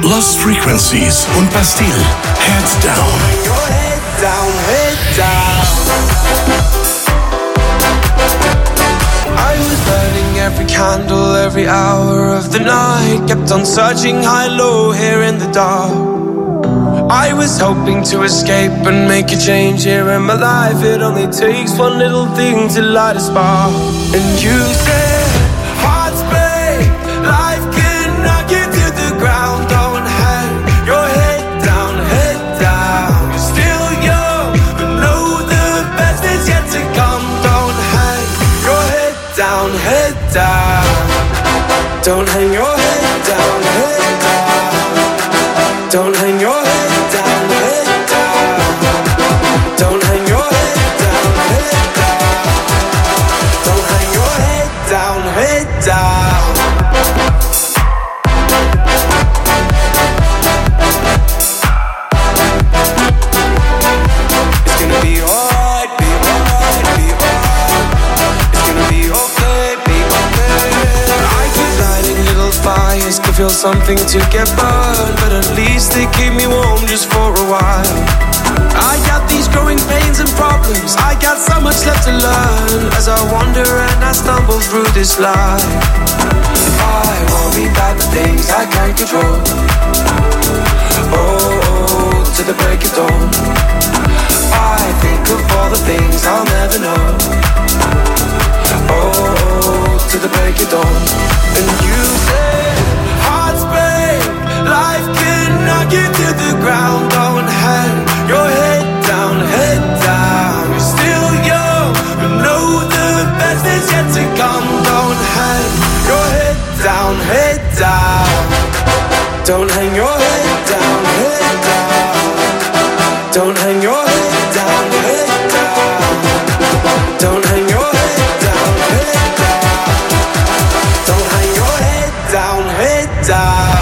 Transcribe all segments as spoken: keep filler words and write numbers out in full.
Lost Frequencies und Bastille. Heads down. Your head down, head down. I was burning every candle, every hour of the night. Kept on searching high, low, here in the dark. I was hoping to escape and make a change here in my life. It only takes one little thing to light a spark. And you said, hearts break, life can knock you to the ground. Don't hang your head down, head down. You're still young, but know the best is yet to come. Don't hang your head down, head down. Don't hang your head down, head down. Don't hang your head. Feel something to get burned, but at least they keep me warm just for a while. I got these growing pains and problems, I got so much left to learn as I wander and I stumble through this life. I worry about the things I can't control. Oh, oh, to the break of dawn. I think of all the things I'll never know. Oh, oh, to the break of dawn. And you say life can knock you to the ground. Don't hang your head down, head down. You're still young, but know the best is yet to come. Don't hang your head down, head down. Don't hang your head down, head down. Don't hang your head down, head down. Don't hang your head down, head down. Don't hang your head down, head down.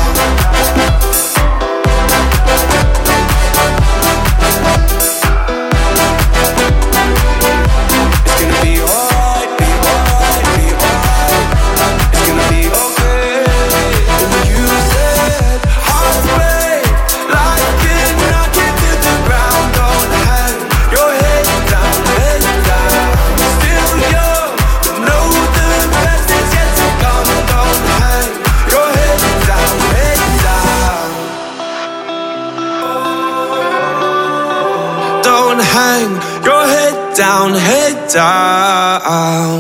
Hang your head down, head down.